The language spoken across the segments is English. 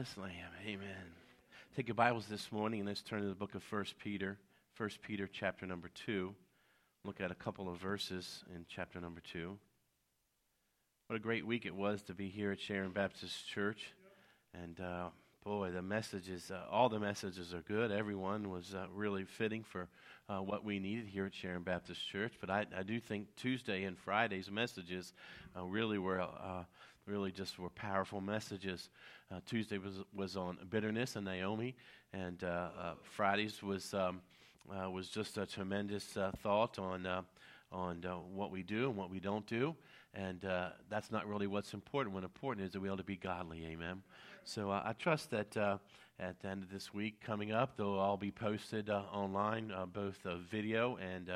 Yes, Lamb. Amen. Take your Bibles this morning and let's turn to the book of 1 Peter. 1 Peter chapter number 2. Look at a couple of verses in chapter number 2. What a great week it was to be here at Sharon Baptist Church. And boy, the messages, all the messages are good. Everyone was really fitting for what we needed here at Sharon Baptist Church. But I do think Tuesday and Friday's messages really were powerful messages. Tuesday was on bitterness and Naomi, and Friday's was just a tremendous thought on what we do and what we don't do, and that's not really what's important. What important is that we ought to be godly. Amen. So I trust that at the end of this week coming up, they'll all be posted online, both the video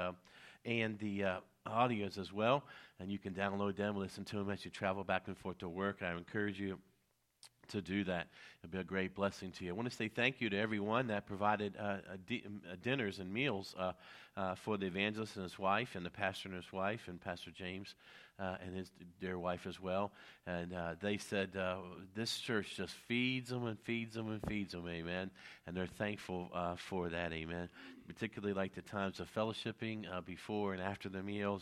and the audios as well, and you can download them, listen to them as you travel back and forth to work. I encourage you to do that. It'll be a great blessing to you. I want to say thank you to everyone that provided dinners and meals for the evangelist and his wife, and the pastor and his wife, and Pastor James and his dear wife as well. And they said this church just feeds them and feeds them and feeds them, amen. And they're thankful for that, amen. Particularly like the times of fellowshipping before and after the meals.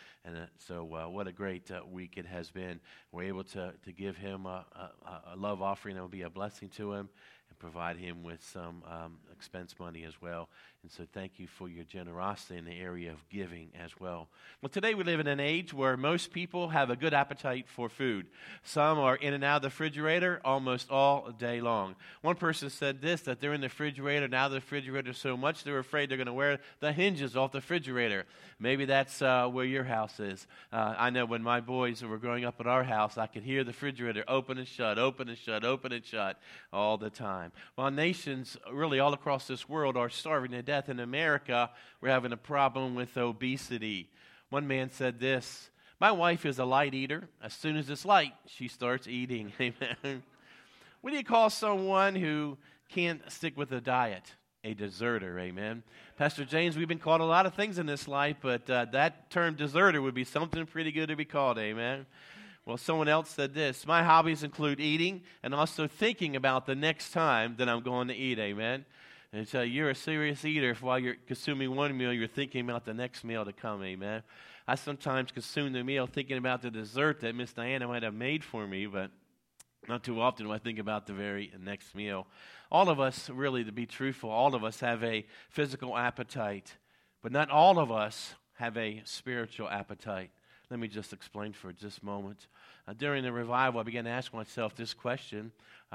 So what a great week it has been. We're able to give him a love offering that will be a blessing to him, and provide him with some expense money as well. And so thank you for your generosity in the area of giving as well. Well, today we live in an age where most people have a good appetite for food. Some are in and out of the refrigerator almost all day long. One person said this, that they're in the refrigerator, now the refrigerator so much they're afraid they're going to wear the hinges off the refrigerator. Maybe that's where your house is. I know when my boys were growing up at our house, I could hear the refrigerator open and shut, open and shut, open and shut all the time. Well, nations really all across this world are starving to death. In America, we're having a problem with obesity. One man said this, "My wife is a light eater. As soon as it's light, she starts eating." Amen. What do you call someone who can't stick with a diet? A deserter, amen. Pastor James, we've been called a lot of things in this life, but that term deserter would be something pretty good to be called, amen. Well, someone else said this, "My hobbies include eating and also thinking about the next time that I'm going to eat," amen. And so you're a serious eater if while you're consuming one meal, you're thinking about the next meal to come, amen. I sometimes consume the meal thinking about the dessert that Miss Diana might have made for me, but not too often do I think about the very next meal. All of us, really, to be truthful, all of us have a physical appetite, but not all of us have a spiritual appetite. Let me just explain for just a moment. During the revival, I began to ask myself this question,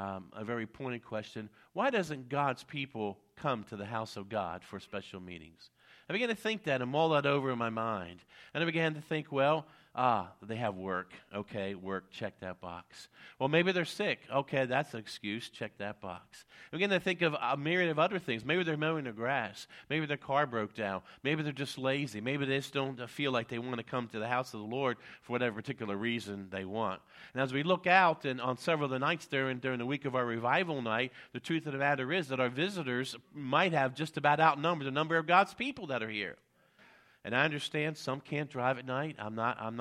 a very pointed question. Why doesn't God's people come to the house of God for special meetings? I began to think that and mull that over in my mind. And I began to think, well, they have work. Okay, work, check that box. Well, maybe they're sick. Okay, that's an excuse. Check that box. I began to think of a myriad of other things. Maybe they're mowing their grass. Maybe their car broke down. Maybe they're just lazy. Maybe they just don't feel like they want to come to the house of the Lord for whatever particular reason they want. And as we look out and on several of the nights during the week of our revival night, the truth of the matter is that our visitors might have just about outnumbered the number of God's people that are here. And I understand some can't drive at night. I'm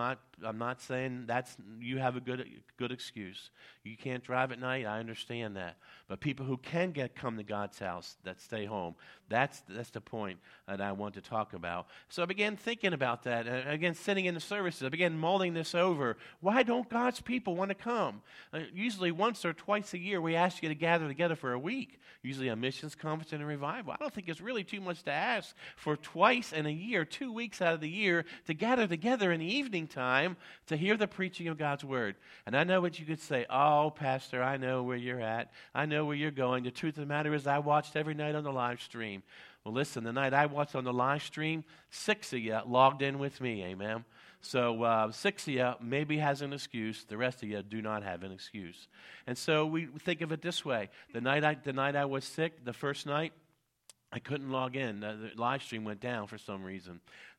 not saying that's you have a good excuse. You can't drive at night. I understand that. But people who can come to God's house that stay home, that's the point that I want to talk about. So I began thinking about that. And again, sitting in the services, I began mulling this over. Why don't God's people want to come? Usually once or twice a year, we ask you to gather together for a week. Usually a missions conference and a revival. I don't think it's really too much to ask for twice in a year, 2 weeks out of the year, to gather together in the evening time to hear the preaching of God's word. And I know what you could say, "Oh, Pastor, I know where you're at. I know where you're going. The truth of the matter is I watched every night on the live stream." Well, listen, the night I watched on the live stream, 6 of you logged in with me, amen. So 6 of you maybe has an excuse. The rest of you do not have an excuse. And so we think of it this way. The night I was sick, the first night, I couldn't log in. The live stream went down for some reason.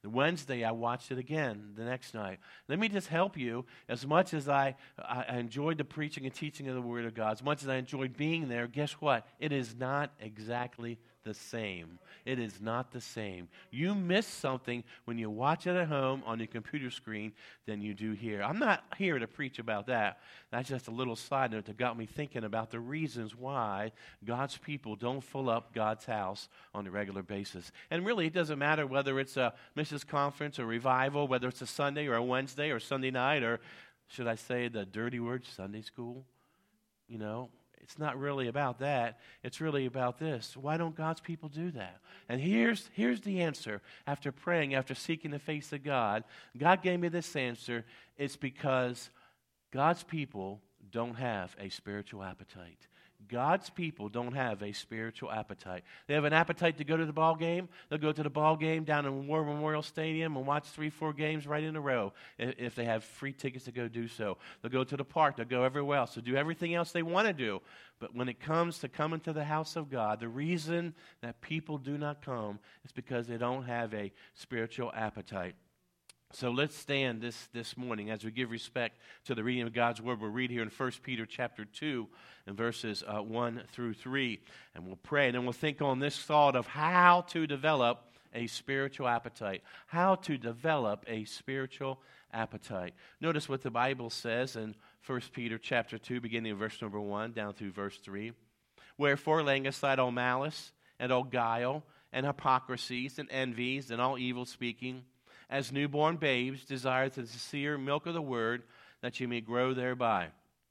Wednesday, I watched it again the next night. Let me just help you. As much as I enjoyed the preaching and teaching of the Word of God, as much as I enjoyed being there, guess what? It is not exactly the same. It is not the same. You miss something when you watch it at home on your computer screen than you do here. I'm not here to preach about that. That's just a little side note that got me thinking about the reasons why God's people don't fill up God's house on a regular basis. And really, it doesn't matter whether it's a missions conference or revival, whether it's a Sunday or a Wednesday or Sunday night, or should I say the dirty word, Sunday school? You know, it's not really about that. It's really about this. Why don't God's people do that? And here's the answer. After praying, after seeking the face of God, God gave me this answer. It's because God's people don't have a spiritual appetite. God's people don't have a spiritual appetite. They have an appetite to go to the ball game. They'll go to the ball game down in War Memorial Stadium and watch 3-4 games right in a row if they have free tickets to go do so. They'll go to the park. They'll go everywhere else. They'll do everything else they want to do. But when it comes to coming to the house of God, the reason that people do not come is because they don't have a spiritual appetite. So let's stand this morning as we give respect to the reading of God's Word. We'll read here in 1 Peter chapter 2 and verses 1 through 3. And we'll pray, and then we'll think on this thought of how to develop a spiritual appetite. How to develop a spiritual appetite. Notice what the Bible says in 1 Peter chapter 2, beginning in verse number 1 down through verse 3. Wherefore, laying aside all malice and all guile and hypocrisies and envies and all evil speaking, as newborn babes, desire the sincere milk of the word, that you may grow thereby.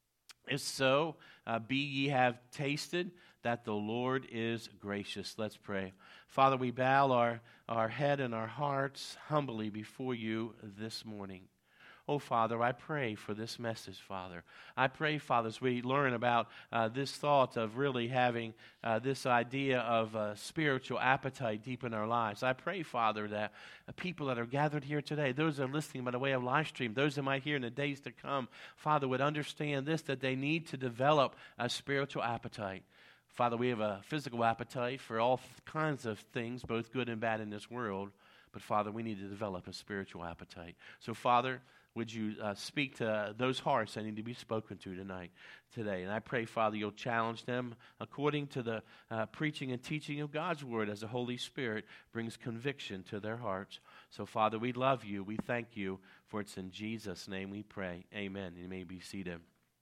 If so, be ye have tasted that the Lord is gracious. Let's pray. Father, we bow our head and our hearts humbly before you this morning. Oh, Father, I pray for this message, Father. I pray, Father, as we learn about this thought of really having this idea of spiritual appetite deep in our lives. I pray, Father, that people that are gathered here today, those that are listening by the way of live stream, those that might hear in the days to come, Father, would understand this, that they need to develop a spiritual appetite. Father, we have a physical appetite for all kinds of things, both good and bad in this world. But, Father, we need to develop a spiritual appetite. So, Father, would you speak to those hearts that need to be spoken to today? And I pray, Father, you'll challenge them according to the preaching and teaching of God's Word as the Holy Spirit brings conviction to their hearts. So, Father, we love you. We thank you, for it's in Jesus' name we pray. Amen. You may be seated.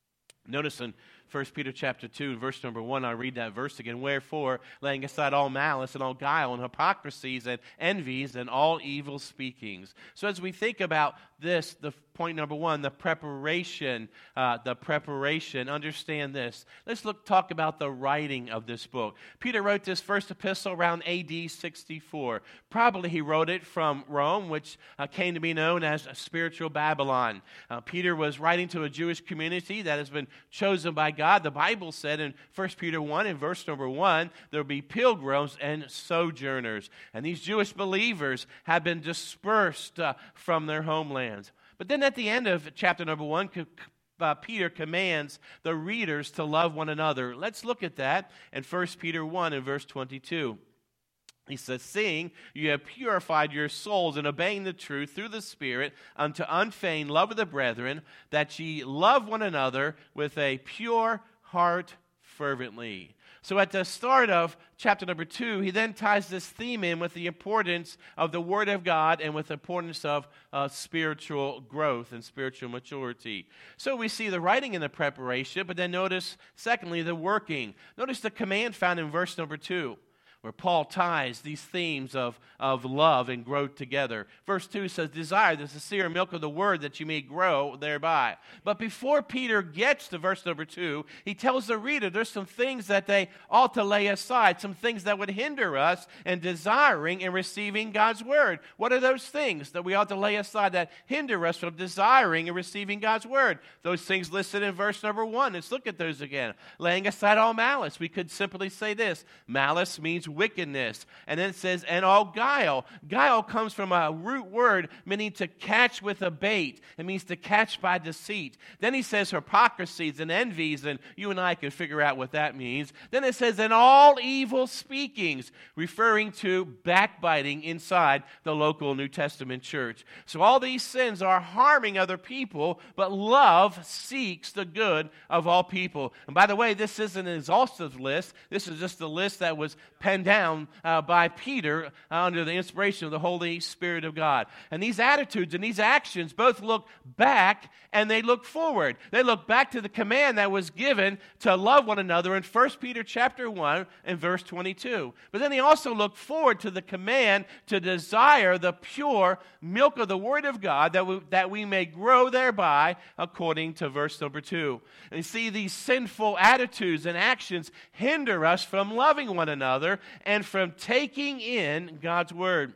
Notice in 1 Peter chapter 2, verse number 1, I'll read that verse again. Wherefore, laying aside all malice and all guile and hypocrisies and envies and all evil speakings. So as we think about this, the point number 1, the preparation, understand this. Let's talk about the writing of this book. Peter wrote this first epistle around AD 64. Probably he wrote it from Rome, which came to be known as spiritual Babylon. Peter was writing to a Jewish community that has been chosen by God. The Bible said in 1 Peter 1, in verse number 1, there will be pilgrims and sojourners. And these Jewish believers have been dispersed from their homelands. But then at the end of chapter number 1, Peter commands the readers to love one another. Let's look at that in 1 Peter 1 in verse 22. He says, seeing you have purified your souls in obeying the truth through the Spirit unto unfeigned love of the brethren, that ye love one another with a pure heart fervently. So at the start of chapter number 2, he then ties this theme in with the importance of the Word of God and with the importance of spiritual growth and spiritual maturity. So we see the writing and the preparation, but then notice, secondly, the working. Notice the command found in verse number 2. Where Paul ties these themes of love and growth together. Verse 2 says, desire the sincere milk of the word that you may grow thereby. But before Peter gets to verse number 2, he tells the reader there's some things that they ought to lay aside, some things that would hinder us in desiring and receiving God's word. What are those things that we ought to lay aside that hinder us from desiring and receiving God's word? Those things listed in verse number 1. Let's look at those again. Laying aside all malice. We could simply say this. Malice means wickedness. And then it says, and all guile. Guile comes from a root word meaning to catch with a bait. It means to catch by deceit. Then he says hypocrisies and envies, and you and I can figure out what that means. Then it says, and all evil speakings, referring to backbiting inside the local New Testament church. So all these sins are harming other people, but love seeks the good of all people. And by the way, this isn't an exhaustive list. This is just the list that was penned down by Peter under the inspiration of the Holy Spirit of God. And these attitudes and these actions both look back and they look forward. They look back to the command that was given to love one another in 1 Peter chapter 1 and verse 22. But then they also look forward to the command to desire the pure milk of the Word of God that we may grow thereby, according to verse number 2. And you see, these sinful attitudes and actions hinder us from loving one another and from taking in God's Word.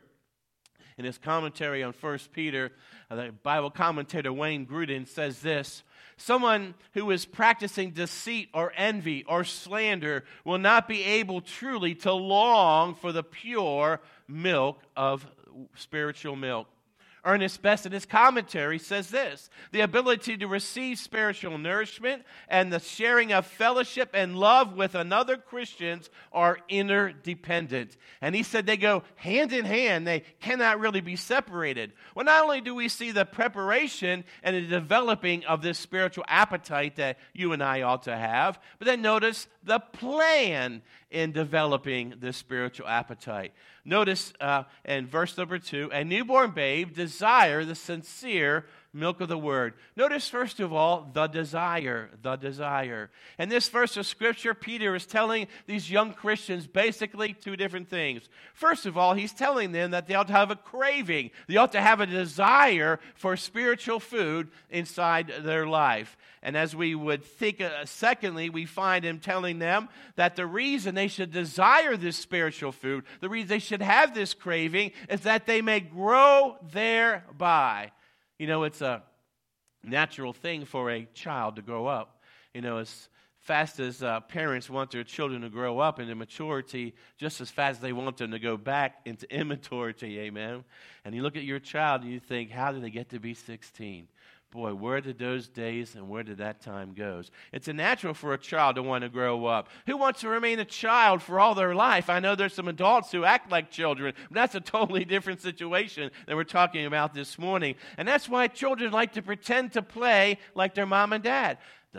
In his commentary on 1 Peter, the Bible commentator Wayne Grudem says this: someone who is practicing deceit or envy or slander will not be able truly to long for the pure milk of spiritual milk. Ernest Best in his commentary says this: the ability to receive spiritual nourishment and the sharing of fellowship and love with another Christians are interdependent. And he said they go hand in hand. They cannot really be separated. Well, not only do we see the preparation and the developing of this spiritual appetite that you and I ought to have, but then notice the plan in developing this spiritual appetite. Notice in verse number 2, a newborn babe desire the sincere milk of the Word. Notice, first of all, the desire, the desire. In this verse of Scripture, Peter is telling these young Christians basically two different things. First of all, he's telling them that they ought to have a craving. They ought to have a desire for spiritual food inside their life. And as we would think, secondly, we find him telling them that the reason they should desire this spiritual food, the reason they should have this craving, is that they may grow thereby. You know, it's a natural thing for a child to grow up. You know, as fast as parents want their children to grow up into maturity, just as fast as they want them to go back into immaturity, amen? And you look at your child and you think, how did they get to be 16? Boy, where did those days and where did that time go? It's a natural for a child to want to grow up. Who wants to remain a child for all their life? I know there's some adults who act like children, but that's a totally different situation than we're talking about this morning. And that's why children like to pretend to play like their mom and dad.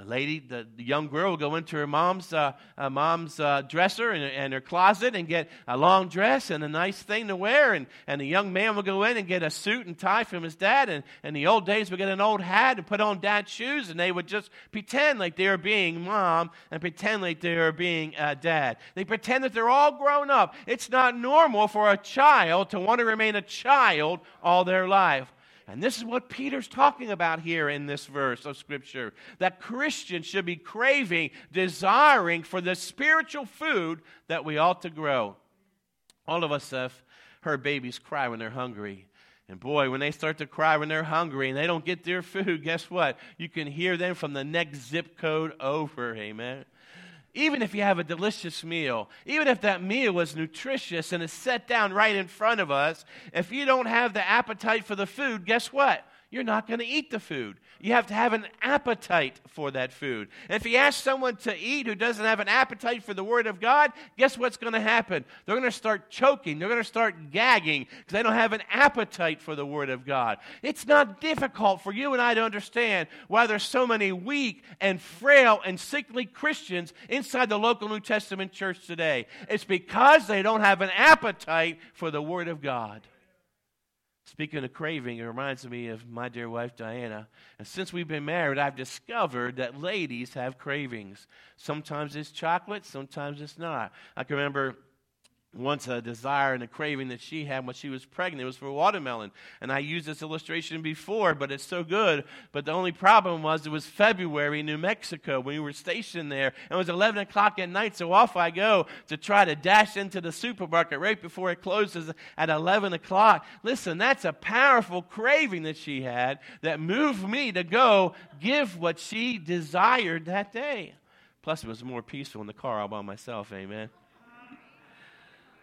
The young girl will go into her mom's dresser and her closet and get a long dress and a nice thing to wear. And the young man will go in and get a suit and tie from his dad. And in the old days, would get an old hat and put on dad's shoes. And they would just pretend like they were being mom and pretend like they were being dad. They pretend that they're all grown up. It's not normal for a child to want to remain a child all their life. And this is what Peter's talking about here in this verse of Scripture, that Christians should be craving, desiring for the spiritual food that we ought to grow. All of us have heard babies cry when they're hungry. And boy, when they start to cry when they're hungry and they don't get their food, guess what? You can hear them from the next zip code over, amen? Even if you have a delicious meal, even if that meal is nutritious and is set down right in front of us, if you don't have the appetite for the food, guess what? You're not going to eat the food. You have to have an appetite for that food. And if you ask someone to eat who doesn't have an appetite for the Word of God, guess what's going to happen? They're going to start choking. They're going to start gagging because they don't have an appetite for the Word of God. It's not difficult for you and I to understand why there's so many weak and frail and sickly Christians inside the local New Testament church today. It's because they don't have an appetite for the Word of God. Speaking of craving, it reminds me of my dear wife, Diana. And since we've been married, I've discovered that ladies have cravings. Sometimes it's chocolate, sometimes it's not. I can remember once a desire and a craving that she had when she was pregnant. It was for watermelon. And I used this illustration before, but it's so good. But the only problem was it was February in New Mexico when we were stationed there. And it was 11 o'clock at night, so off I go to try to dash into the supermarket right before it closes at 11 o'clock. Listen, that's a powerful craving that she had that moved me to go give what she desired that day. Plus, it was more peaceful in the car all by myself, amen.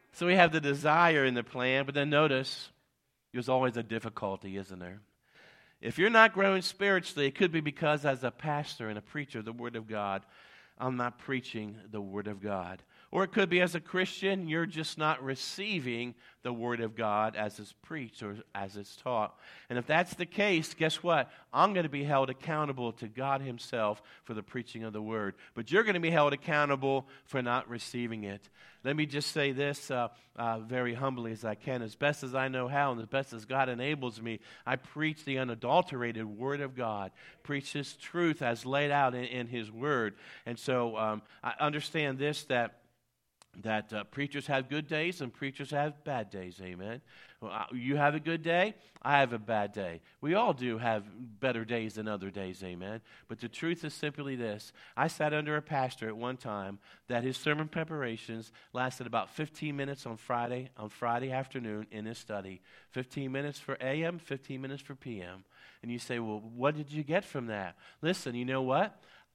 So we have the desire in the plan, but then notice there's always a difficulty, isn't there? If you're not growing spiritually, it could be because as a pastor and a preacher of the Word of God, I'm not preaching the Word of God. Or it could be as a Christian, you're just not receiving the Word of God as it's preached or as it's taught. And if that's the case, guess what? I'm going to be held accountable to God Himself for the preaching of the Word. But you're going to be held accountable for not receiving it. Let me just say this very humbly as I can. As best as I know how and as best as God enables me, I preach the unadulterated Word of God. Preach His truth as laid out in His Word. And so I understand this, that preachers have good days and preachers have bad days, amen. You have a good day, I have a bad day. We all do have better days than other days, amen. But the truth is simply this. I sat under a pastor at one time that his sermon preparations lasted about 15 minutes on Friday afternoon in his study. 15 minutes for AM, 15 minutes for PM. And you say, well, what did you get from that? Listen, you know what?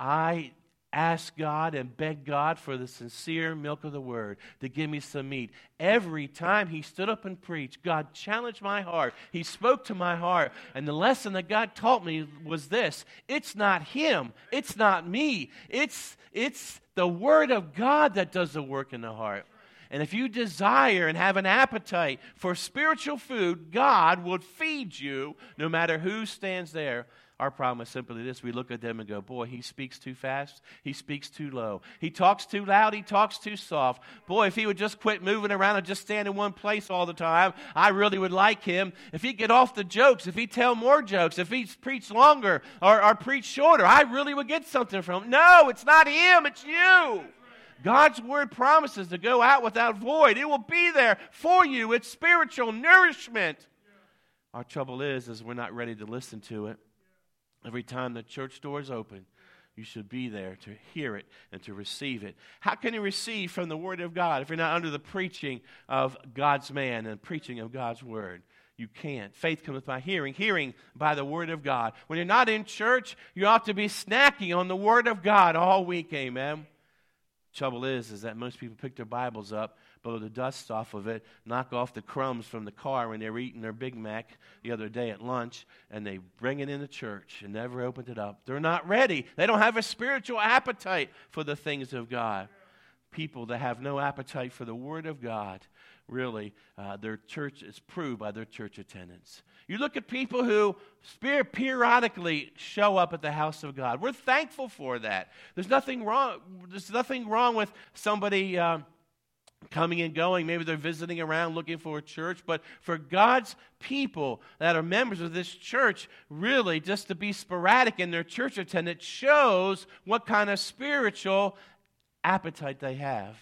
I ask God and beg God for the sincere milk of the Word to give me some meat. Every time he stood up and preached, God challenged my heart. He spoke to my heart. And the lesson that God taught me was this: it's not him. It's not me. It's the Word of God that does the work in the heart. And if you desire and have an appetite for spiritual food, God will feed you no matter who stands there. Our problem is simply this. We look at them and go, boy, he speaks too fast. He speaks too low. He talks too loud. He talks too soft. Boy, if he would just quit moving around and just stand in one place all the time, I really would like him. If he'd get off the jokes, if he'd tell more jokes, if he'd preach longer or preach shorter, I really would get something from him. No, it's not him. It's you. God's Word promises to go out without void. It will be there for you. It's spiritual nourishment. Our trouble is we're not ready to listen to it. Every time the church doors open, you should be there to hear it and to receive it. How can you receive from the Word of God if you're not under the preaching of God's man and preaching of God's Word? You can't. Faith cometh by hearing, hearing by the Word of God. When you're not in church, you ought to be snacking on the Word of God all week, amen? Trouble is that most people pick their Bibles up, blow the dust off of it, knock off the crumbs from the car when they were eating their Big Mac the other day at lunch, and they bring it into church and never opened it up. They're not ready. They don't have a spiritual appetite for the things of God. People that have no appetite for the Word of God, really, their church is proved by their church attendance. You look at people who periodically show up at the house of God. We're thankful for that. There's nothing wrong. There's nothing wrong with somebody coming and going. Maybe they're visiting around looking for a church. But for God's people that are members of this church, really just to be sporadic in their church attendance shows what kind of spiritual appetite they have.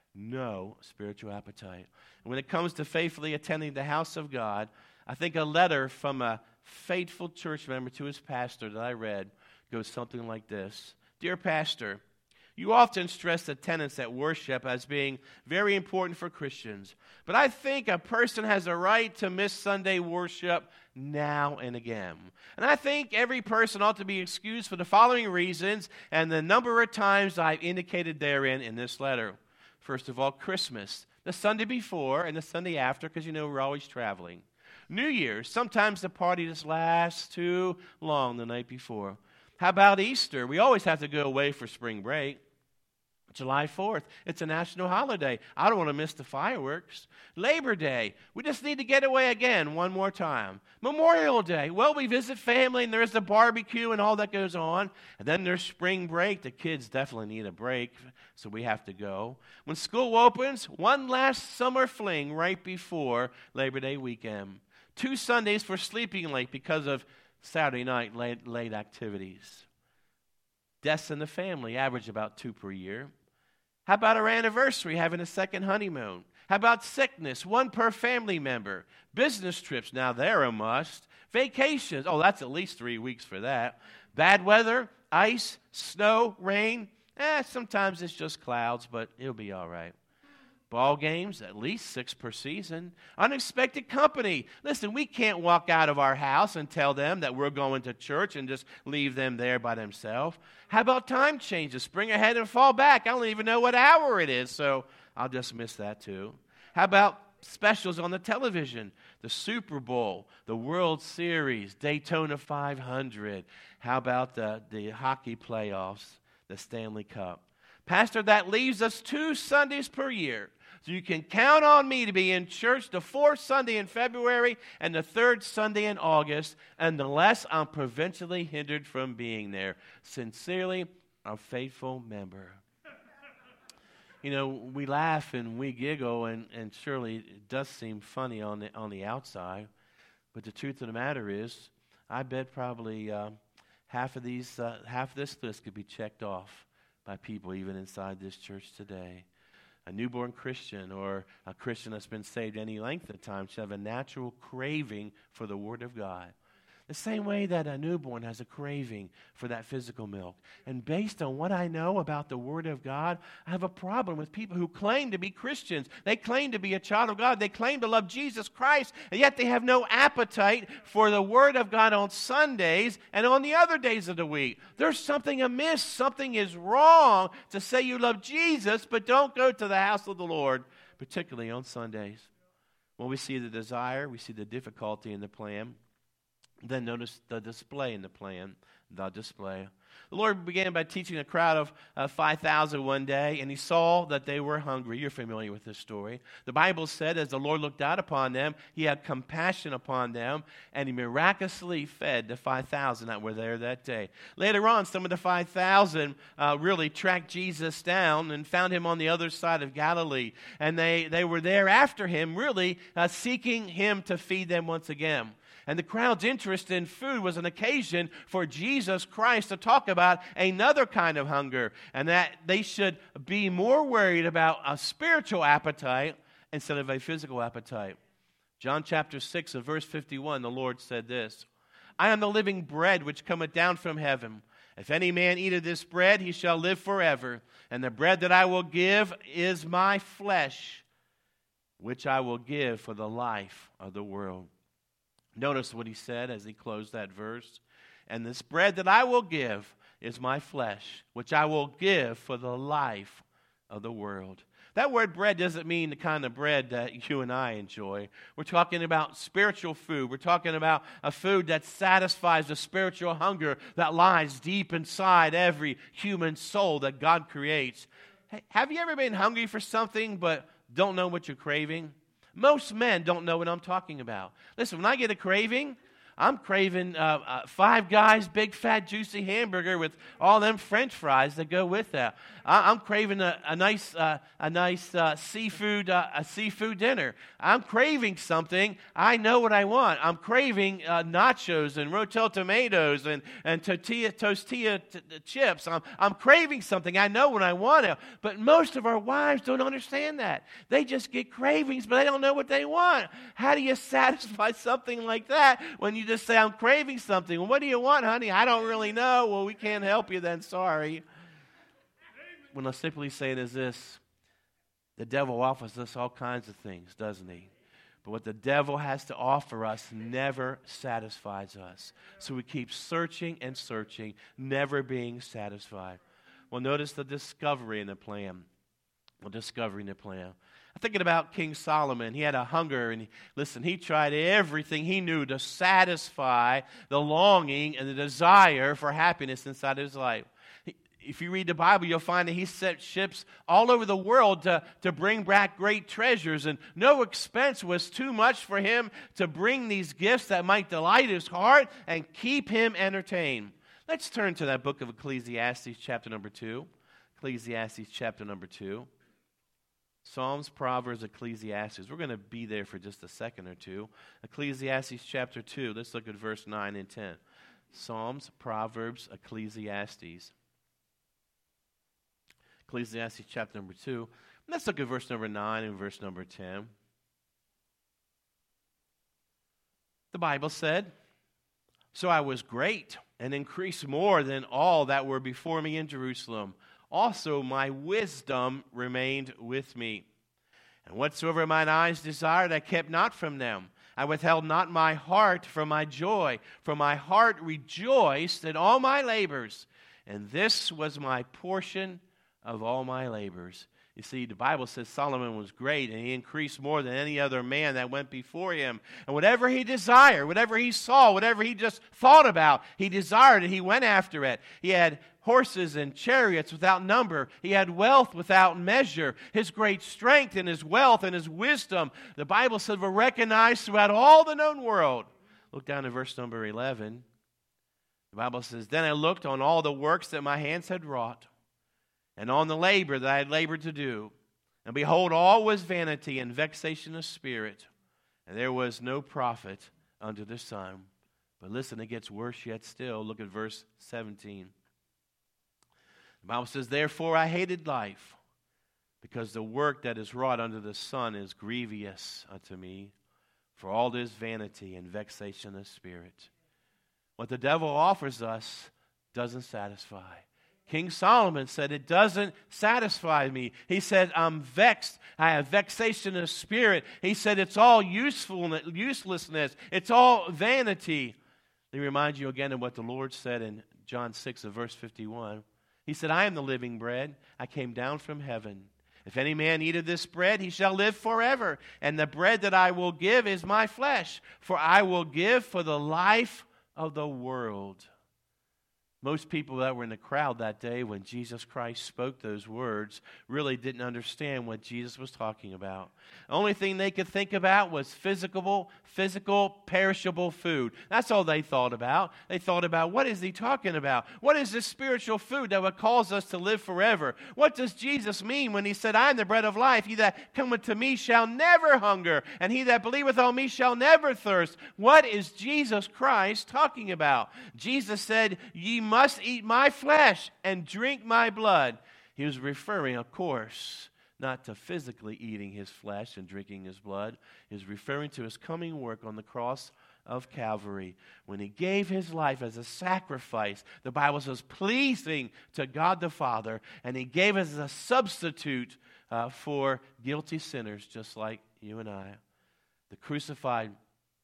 No spiritual appetite. And when it comes to faithfully attending the house of God, I think a letter from a faithful church member to his pastor that I read goes something like this. Dear Pastor, you often stress attendance at worship as being very important for Christians. But I think a person has a right to miss Sunday worship now and again. And I think every person ought to be excused for the following reasons and the number of times I've indicated therein in this letter. First of all, Christmas, the Sunday before and the Sunday after, because you know we're always traveling. New Year's, sometimes the party just lasts too long the night before. How about Easter? We always have to go away for spring break. July 4th, it's a national holiday. I don't want to miss the fireworks. Labor Day, we just need to get away again one more time. Memorial Day, well, we visit family and there's the barbecue and all that goes on. And then there's spring break. The kids definitely need a break, so we have to go. When school opens, one last summer fling right before Labor Day weekend. 2 Sundays for sleeping late because of Saturday night late activities. Deaths in the family average about 2 per year. How about our anniversary, having a second honeymoon? How about sickness, 1 per family member? Business trips, now they're a must. Vacations, oh, that's at least 3 weeks for that. Bad weather, ice, snow, rain. Sometimes it's just clouds, but it'll be all right. Ball games, at least 6 per season. Unexpected company. Listen, we can't walk out of our house and tell them that we're going to church and just leave them there by themselves. How about time changes? Spring ahead and fall back. I don't even know what hour it is, so I'll just miss that too. How about specials on the television? The Super Bowl, the World Series, Daytona 500. How about the hockey playoffs, the Stanley Cup? Pastor, that leaves us 2 Sundays per year. So you can count on me to be in church the 4th Sunday in February and the 3rd Sunday in August, unless I'm provincially hindered from being there. Sincerely, a faithful member. You know, we laugh and we giggle, and surely it does seem funny on the outside. But the truth of the matter is, I bet probably half of this list could be checked off by people even inside this church today. A newborn Christian or a Christian that's been saved any length of time should have a natural craving for the Word of God. The same way that a newborn has a craving for that physical milk. And based on what I know about the Word of God, I have a problem with people who claim to be Christians. They claim to be a child of God. They claim to love Jesus Christ, and yet they have no appetite for the Word of God on Sundays and on the other days of the week. There's something amiss. Something is wrong to say you love Jesus, but don't go to the house of the Lord, particularly on Sundays. Well, we see the desire, we see the difficulty in the plan. Then notice the display in the plan, the display. The Lord began by teaching a crowd of 5,000 one day, and he saw that they were hungry. You're familiar with this story. The Bible said as the Lord looked out upon them, he had compassion upon them, and he miraculously fed the 5,000 that were there that day. Later on, some of the 5,000 really tracked Jesus down and found him on the other side of Galilee, and they were there after him, really seeking him to feed them once again. And the crowd's interest in food was an occasion for Jesus Christ to talk about another kind of hunger, and that they should be more worried about a spiritual appetite instead of a physical appetite. John chapter 6 and verse 51, the Lord said this, I am the living bread which cometh down from heaven. If any man eat of this bread, he shall live forever. And the bread that I will give is my flesh, which I will give for the life of the world. Notice what he said as he closed that verse. And this bread that I will give is my flesh, which I will give for the life of the world. That word bread doesn't mean the kind of bread that you and I enjoy. We're talking about spiritual food. We're talking about a food that satisfies the spiritual hunger that lies deep inside every human soul that God creates. Hey, have you ever been hungry for something but don't know what you're craving? Most men don't know what I'm talking about. Listen, when I get a craving, I'm craving Five Guys big fat juicy hamburger with all them French fries that go with that. I'm craving a nice seafood dinner. I'm craving something. I know what I want. I'm craving nachos and Rotel tomatoes and tortilla chips. I'm craving something. I know what I want to. But most of our wives don't understand that. They just get cravings, but they don't know what they want. How do you satisfy something like that when you just say, I'm craving something? Well, what do you want, honey? I don't really know. Well, we can't help you then. Sorry. What I'm simply saying is this. The devil offers us all kinds of things, doesn't he? But what the devil has to offer us never satisfies us. So we keep searching and searching, never being satisfied. Well, notice the discovery in the plan. I'm thinking about King Solomon. He had a hunger, and he tried everything he knew to satisfy the longing and the desire for happiness inside his life. If you read the Bible, you'll find that he set ships all over the world to bring back great treasures, and no expense was too much for him to bring these gifts that might delight his heart and keep him entertained. Let's turn to that book of Ecclesiastes, chapter number 2. Ecclesiastes, chapter number 2. Psalms, Proverbs, Ecclesiastes. We're going to be there for just a second or two. Ecclesiastes, chapter 2. Let's look at verse 9 and 10. Psalms, Proverbs, Ecclesiastes. Ecclesiastes chapter number 2. Let's look at verse number 9 and verse number 10. The Bible said, So I was great and increased more than all that were before me in Jerusalem. Also my wisdom remained with me. And whatsoever mine eyes desired, I kept not from them. I withheld not my heart from my joy, for my heart rejoiced in all my labors. And this was my portion of all my labors. You see, the Bible says Solomon was great, and he increased more than any other man that went before him. And whatever he desired, whatever he saw, whatever he just thought about, he desired it, he went after it. He had horses and chariots without number. He had wealth without measure. His great strength and his wealth and his wisdom, the Bible said, were recognized throughout all the known world. Look down at verse number 11. The Bible says, "Then I looked on all the works that my hands had wrought, and on the labor that I had labored to do. And behold, all was vanity and vexation of spirit, and there was no profit under the sun." But listen, it gets worse yet still. Look at verse 17. The Bible says, "Therefore I hated life, because the work that is wrought under the sun is grievous unto me, for all is vanity and vexation of spirit." What the devil offers us doesn't satisfy. King Solomon said, "It doesn't satisfy me." He said, "I'm vexed. I have vexation of spirit." He said, "It's all uselessness. It's all vanity." Let me remind you again of what the Lord said in John 6 of verse 51. He said, "I am the living bread. I came down from heaven. If any man eat of this bread, he shall live forever. And the bread that I will give is my flesh, for I will give for the life of the world." Most people that were in the crowd that day when Jesus Christ spoke those words really didn't understand what Jesus was talking about. The only thing they could think about was physical, perishable food. That's all they thought about. They thought about, what is he talking about? What is this spiritual food that would cause us to live forever? What does Jesus mean when he said, "I am the bread of life. He that cometh to me shall never hunger, and he that believeth on me shall never thirst"? What is Jesus Christ talking about? Jesus said, "Ye must eat my flesh and drink my blood." He was referring, of course, not to physically eating his flesh and drinking his blood. He was referring to his coming work on the cross of Calvary, when he gave his life as a sacrifice. The Bible says, pleasing to God the Father, and he gave us as a substitute for guilty sinners just like you and I. The crucified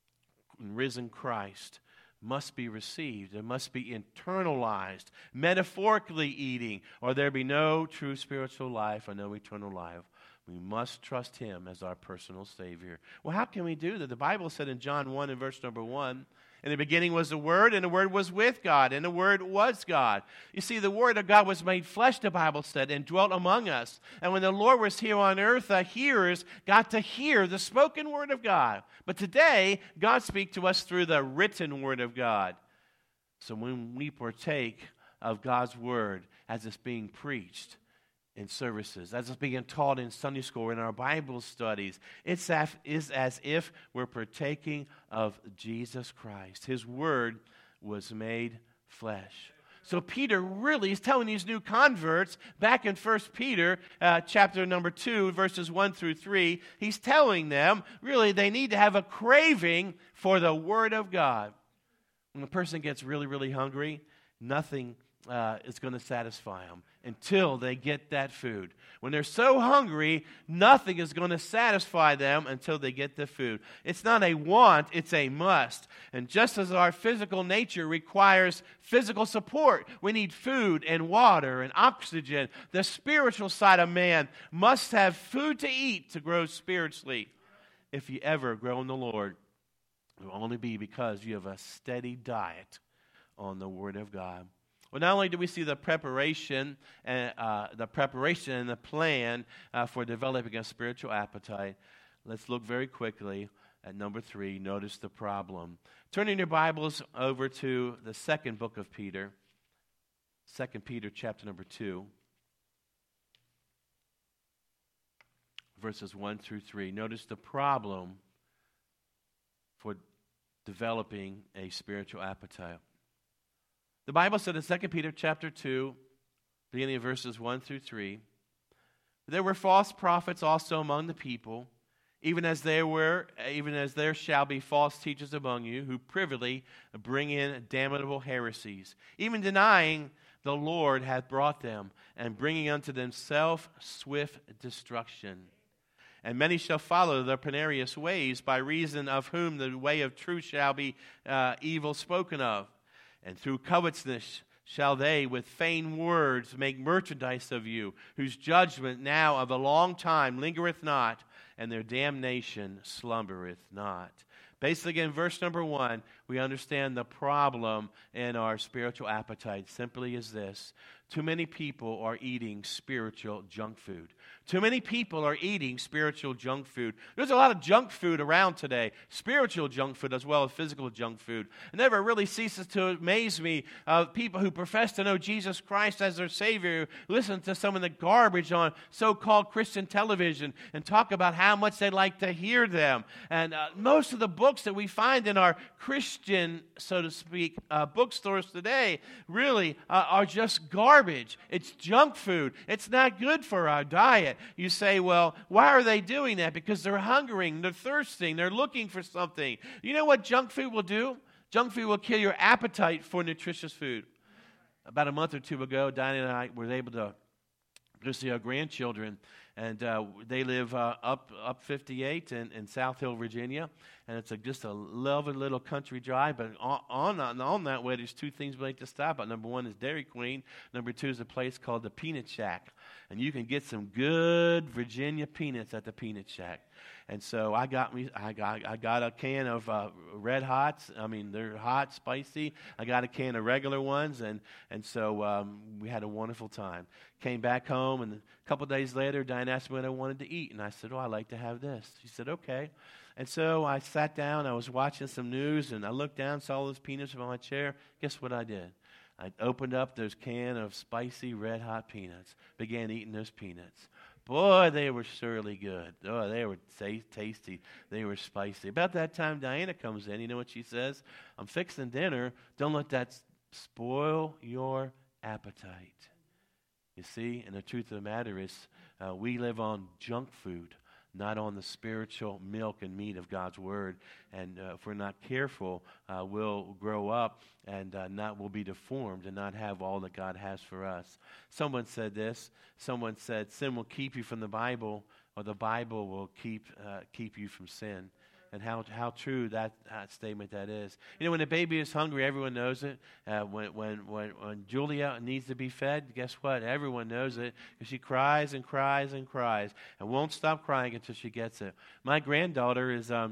and risen Christ must be received. It must be internalized, metaphorically eating, or there be no true spiritual life or no eternal life. We must trust him as our personal Savior. Well, how can we do that? The Bible said in John 1 and verse number 1, "In the beginning was the Word, and the Word was with God, and the Word was God." You see, the Word of God was made flesh, the Bible said, and dwelt among us. And when the Lord was here on earth, the hearers got to hear the spoken Word of God. But today, God speaks to us through the written Word of God. So when we partake of God's Word as it's being preached in services, as it's being taught in Sunday school or in our Bible studies, it's as if we're partaking of Jesus Christ. His Word was made flesh. So Peter really is telling these new converts back in 1 Peter chapter number 2, verses 1 through 3, he's telling them really they need to have a craving for the Word of God. When a person gets really, really hungry, nothing is going to satisfy them until they get that food. When they're so hungry, nothing is going to satisfy them until they get the food. It's not a want, it's a must. And just as our physical nature requires physical support, we need food and water and oxygen, the spiritual side of man must have food to eat to grow spiritually. If you ever grow in the Lord, it will only be because you have a steady diet on the Word of God. Well, not only do we see the preparation and the plan for developing a spiritual appetite, let's look very quickly at number 3. Notice the problem. Turning your Bibles over to the second book of Peter, 2 Peter chapter number 2, verses 1 through 3. Notice the problem for developing a spiritual appetite. The Bible said in 2 Peter chapter 2, beginning of verses 1 through 3, "There were false prophets also among the people, even as there shall be false teachers among you, who privily bring in damnable heresies, even denying the Lord hath brought them, and bringing unto themselves swift destruction. And many shall follow their penarious ways, by reason of whom the way of truth shall be evil spoken of. And through covetousness shall they with vain words make merchandise of you, whose judgment now of a long time lingereth not, and their damnation slumbereth not. Basically, in verse number 1, we understand the problem in our spiritual appetite simply is this. Too many people are eating spiritual junk food. Too many people are eating spiritual junk food. There's a lot of junk food around today, spiritual junk food as well as physical junk food. It never really ceases to amaze me, people who profess to know Jesus Christ as their Savior, listen to some of the garbage on so-called Christian television and talk about how much they like to hear them. And most of the books that we find in our Christian, so to speak, bookstores today really are just garbage. It's junk food. It's not good for our diet. You say, well, why are they doing that? Because they're hungering, they're thirsting, they're looking for something. You know what junk food will do? Junk food will kill your appetite for nutritious food. About a month or two ago, Diane and I were able to go see our grandchildren, and they live up 58 in South Hill, Virginia, and it's just a lovely little country drive. But on that way, there's two things we like to stop at. Number one is Dairy Queen. Number two is a place called the Peanut Shack, and you can get some good Virginia peanuts at the Peanut Shack. And so I got a can of Red Hots. I mean, they're hot, spicy. I got a can of regular ones, and so we had a wonderful time. Came back home, and a couple of days later, Diane asked me what I wanted to eat, and I said, I like to have this. She said, okay. And so I sat down, I was watching some news, and I looked down, saw those peanuts on my chair. Guess what I did? I opened up those can of spicy, red-hot peanuts, began eating those peanuts. Boy, they were surely good. Oh, they were tasty. They were spicy. About that time, Diana comes in. You know what she says? I'm fixing dinner. Don't let that spoil your appetite. You see, and the truth of the matter is we live on junk food, not on the spiritual milk and meat of God's Word. And if we're not careful, we'll grow up and we'll be deformed and not have all that God has for us. Someone said this. Someone said, sin will keep you from the Bible, or the Bible will keep you from sin. And how true that statement that is. You know, when a baby is hungry, everyone knows it. When Julia needs to be fed, guess what? Everyone knows it. Because she cries and cries and cries and won't stop crying until she gets it. My granddaughter is a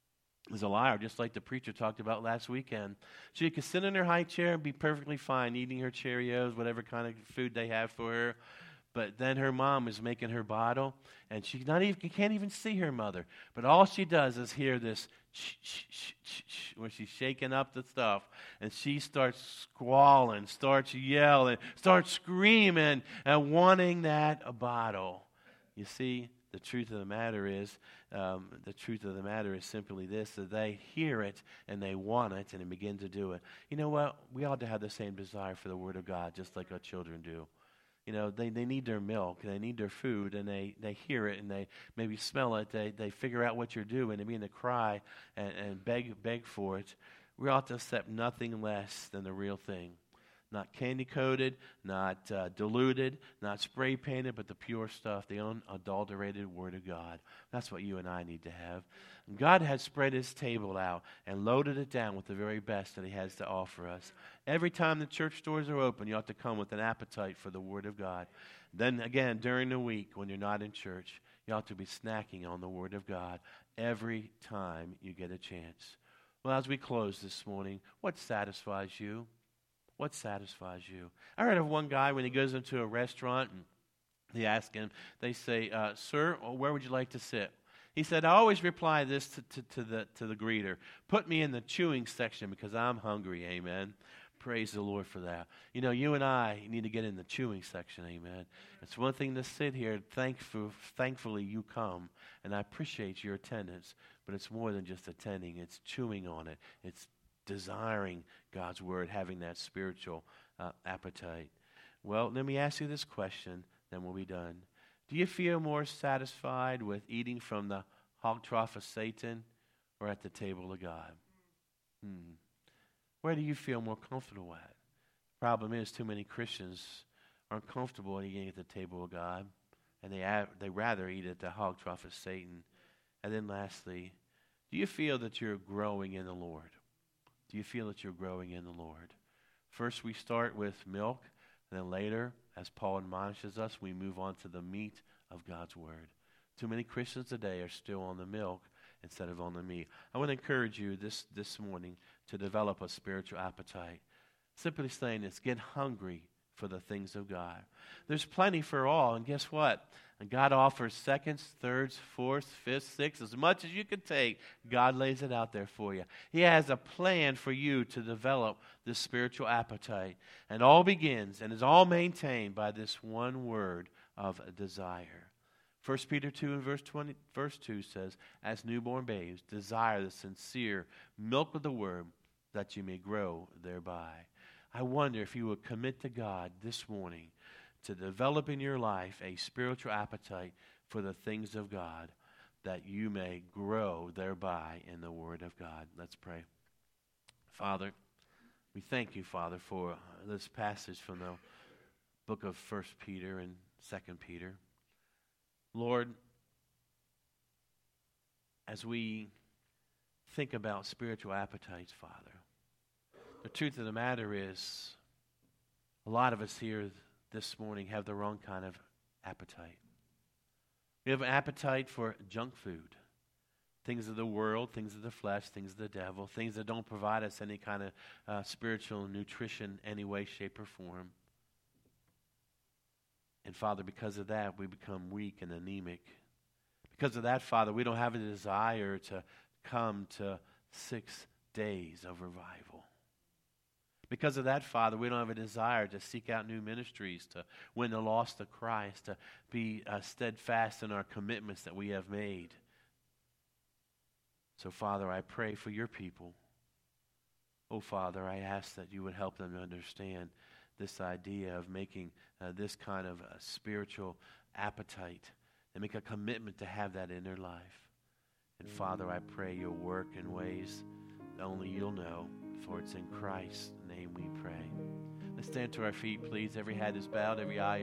liar, just like the preacher talked about last weekend. She could sit in her high chair and be perfectly fine, eating her Cheerios, whatever kind of food they have for her. But then her mom is making her bottle, and she can't even see her mother. But all she does is hear this when she's shaking up the stuff, and she starts squalling, starts yelling, starts screaming, and wanting that bottle. You see, the truth of the matter is simply this: that they hear it and they want it, and they begin to do it. You know what? We ought to have the same desire for the Word of God, just like our children do. You know, they need their milk, they need their food, and they hear it, and they maybe smell it, they figure out what you're doing, they begin to cry and beg for it. We ought to accept nothing less than the real thing. Not candy-coated, not diluted, not spray-painted, but the pure stuff, the unadulterated Word of God. That's what you and I need to have. And God has spread His table out and loaded it down with the very best that He has to offer us. Every time the church doors are open, you ought to come with an appetite for the Word of God. Then again, during the week, when you're not in church, you ought to be snacking on the Word of God every time you get a chance. Well, as we close this morning, what satisfies you? What satisfies you? I heard of one guy when he goes into a restaurant and they ask him, they say, sir, where would you like to sit? He said, I always reply this to the greeter. Put me in the chewing section because I'm hungry, amen. Praise the Lord for that. You know, you and I need to get in the chewing section, amen. It's one thing to sit here, thankfully you come, and I appreciate your attendance, but it's more than just attending. It's chewing on it. It's desiring God's Word, having that spiritual appetite. Well, let me ask you this question, then we'll be done. Do you feel more satisfied with eating from the hog trough of Satan or at the table of God? Where do you feel more comfortable at? The problem is too many Christians aren't comfortable eating at the table of God, and they rather eat at the hog trough of Satan. And then lastly, do you feel that you're growing in the Lord? Do you feel that you're growing in the Lord? First, we start with milk, and then later, as Paul admonishes us, we move on to the meat of God's Word. Too many Christians today are still on the milk instead of on the meat. I want to encourage you this morning to develop a spiritual appetite. Simply saying this, get hungry for the things of God. There's plenty for all, and guess what? God offers seconds, thirds, fourths, fifths, sixths, as much as you can take. God lays it out there for you. He has a plan for you to develop this spiritual appetite, and all begins and is all maintained by this one word of desire. 1 Peter 2 and verse 2 says, as newborn babes, desire the sincere milk of the word that you may grow thereby. I wonder if you would commit to God this morning to develop in your life a spiritual appetite for the things of God, that you may grow thereby in the Word of God. Let's pray. Father, we thank you, Father, for this passage from the book of 1 Peter and 2 Peter. Lord, as we think about spiritual appetites, Father, the truth of the matter is a lot of us here this morning have the wrong kind of appetite. We have an appetite for junk food, things of the world, things of the flesh, things of the devil, things that don't provide us any kind of spiritual nutrition any way, shape, or form. And Father, because of that, we become weak and anemic. Because of that, Father, we don't have a desire to come to 6 days of revival. Because of that, Father, we don't have a desire to seek out new ministries, to win the lost to Christ, to be steadfast in our commitments that we have made. So, Father, I pray for your people. Oh, Father, I ask that you would help them to understand this idea of making this kind of spiritual appetite and make a commitment to have that in their life. And, Father, I pray you'll work in ways that only you'll know. For it's in Christ's name we pray. Let's stand to our feet, please. Every head is bowed, every eye